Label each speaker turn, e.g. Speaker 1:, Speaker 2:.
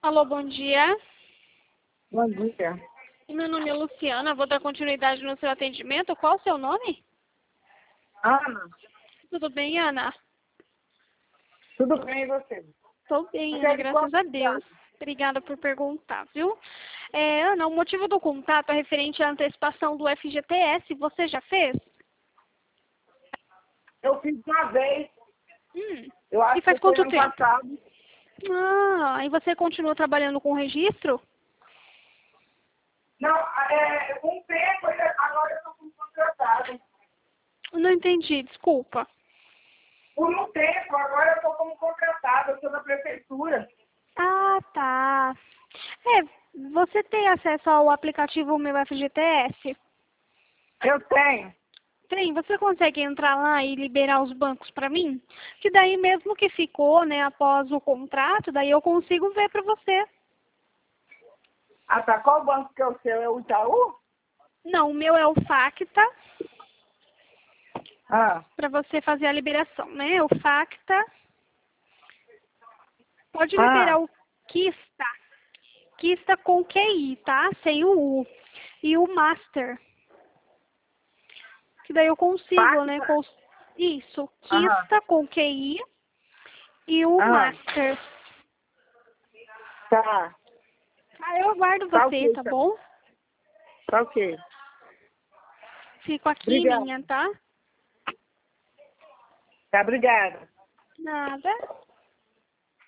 Speaker 1: Alô, bom dia.
Speaker 2: Bom dia.
Speaker 1: Meu nome é Luciana, vou dar continuidade no seu atendimento. Qual o seu nome?
Speaker 2: Ana,
Speaker 1: Tudo bem, Ana?
Speaker 2: tudo bem e você?
Speaker 1: Estou bem,
Speaker 2: Você
Speaker 1: Ana,
Speaker 2: é de
Speaker 1: graças
Speaker 2: qual
Speaker 1: a
Speaker 2: cidade?
Speaker 1: Deus. Obrigada por perguntar, viu? Ana, o motivo do contato é referente à antecipação do FGTS. Você já fez?
Speaker 2: Eu fiz uma vez, eu
Speaker 1: E
Speaker 2: acho
Speaker 1: faz
Speaker 2: que foi
Speaker 1: quanto
Speaker 2: ano
Speaker 1: tempo?
Speaker 2: passado.
Speaker 1: E você continua trabalhando com registro?
Speaker 2: Não, um tempo, agora eu estou como contratada.
Speaker 1: Não entendi, desculpa.
Speaker 2: Por um tempo, agora eu estou como contratada, eu sou da prefeitura.
Speaker 1: Ah, tá. Você tem acesso ao aplicativo Meu FGTS?
Speaker 2: Eu tenho.
Speaker 1: Tem, você consegue entrar lá e liberar os bancos para mim? Que daí mesmo que ficou, né, após o contrato, daí eu consigo ver para você.
Speaker 2: Ah, tá. Qual banco que é o seu? É o Itaú?
Speaker 1: Não, o meu é o Facta,
Speaker 2: Ah,
Speaker 1: para você fazer a liberação, né? O Facta. Pode liberar
Speaker 2: ah,
Speaker 1: o Kista. Kista com QI, tá? Sem o U. E o Master. Que daí eu consigo, né?
Speaker 2: Pacta?
Speaker 1: Isso,
Speaker 2: Aham,
Speaker 1: Kista com QI e o
Speaker 2: aham.
Speaker 1: Master.
Speaker 2: Tá.
Speaker 1: Eu aguardo
Speaker 2: Tá
Speaker 1: você,
Speaker 2: ok,
Speaker 1: tá
Speaker 2: tá.
Speaker 1: bom?
Speaker 2: Tá ok.
Speaker 1: Fico aqui,
Speaker 2: Obrigada.
Speaker 1: minha, tá?
Speaker 2: Tá, obrigada.
Speaker 1: Nada.